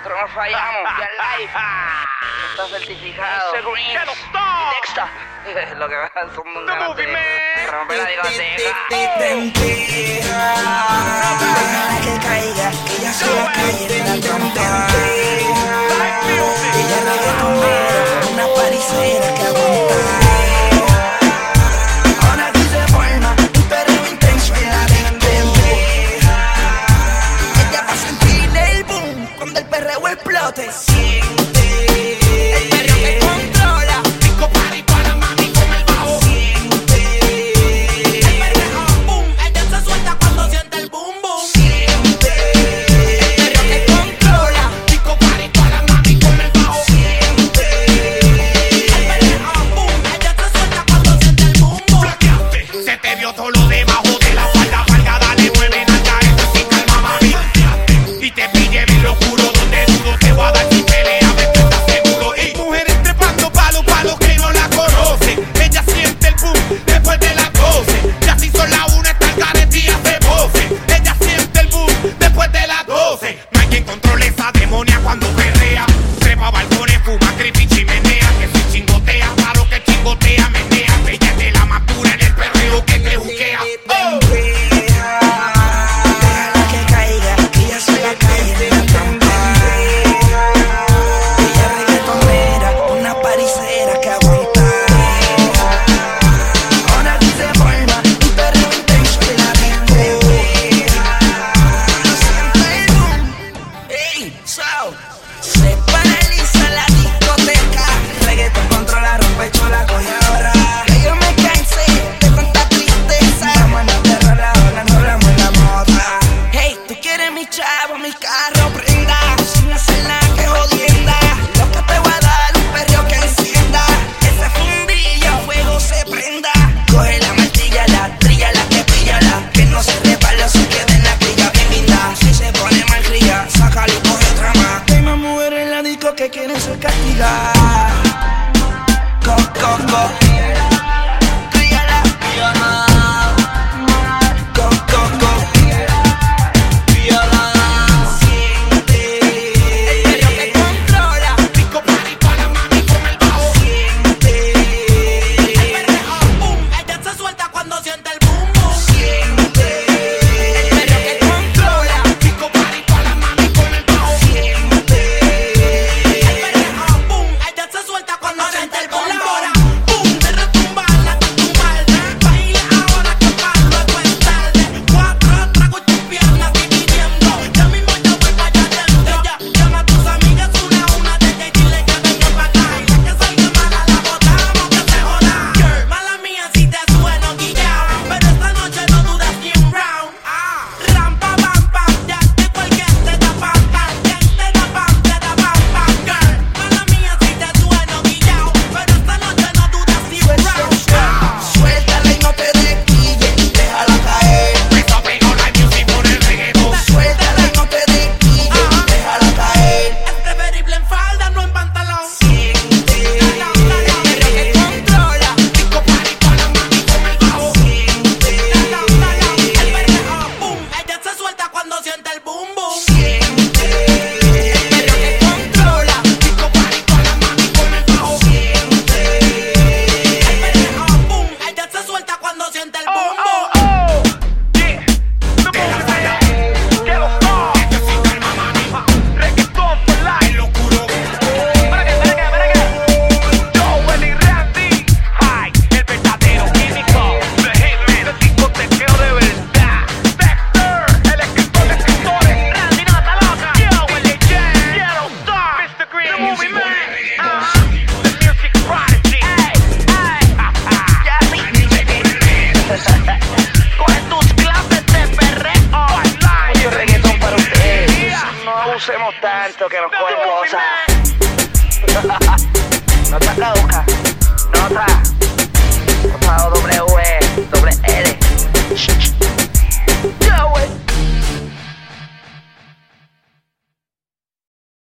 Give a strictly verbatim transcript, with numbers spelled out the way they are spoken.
Nosotros no fallamos, ya live. Está certificado. Dexta. Lo que van son un ganas de romper la discoteca. Déjala que caiga, que ella se va a caer en la trompeta. Ella reggaetonera, una paricera que aguanta. Ahora aquí se forma un perreo intenso en la discoteca. Ella va a sentir el boom cuando el perreo explote. Siente el perreo que controla. Rico party para mami con el bajo. Siente el perreo boom. Ella se suelta cuando siente el boom boom. Siente el perreo que controla. Rico party para mami con el bajo. Siente el perreo boom. Ella se suelta cuando siente el boom boom. Flaqueaste, se te vio todo lo debajo de la falda, falga, dale, mueve, nalga, esto sin calma, mami. Y te pille bien lo oscuro, donde dudo te va a dar sin pelea, me estás seguro. Y mujeres trepando palos, palos que no la conocen. Ella siente el boom después de las doce. Ya si son la una, estas caretillas se voce. Ella siente el boom después de las doce. No hay quien controle esa demonia cuando perrea. Trepa balcones, fuma, creepy, chimenea. Que si chingotea, paro que chingotea, menea. Ella es de la más pura en el perreo que te juquea. Oh. Déjala que caiga, que ella se va a caer en la trompeta. Ella reggaetonera, una paricera que aguanta. Ahora aquí se forma un perreo intenso en la discoteca. Siente el boom, ey, so se paraliza la discoteca. Reggaeton controla, rompe, chola, coge ahora. Que yo me cansé de tanta tristeza. Vamos a enterrar la ola, enrolamos en la moda. Hey, tú quieres mi chavo, mi carro, prenda. Sin hacer nada que jodienda. Lo que te voy a dar, un perreo que encienda. Ese fundillo, a fuego se prenda. Coge la martilla, la trilla, la que pilla, la que no se resbala, se queda en la grilla bien linda. Si se pone mal cría, sácala y coge otra más. Hay más mujeres en la disco que quieren ser castigadas.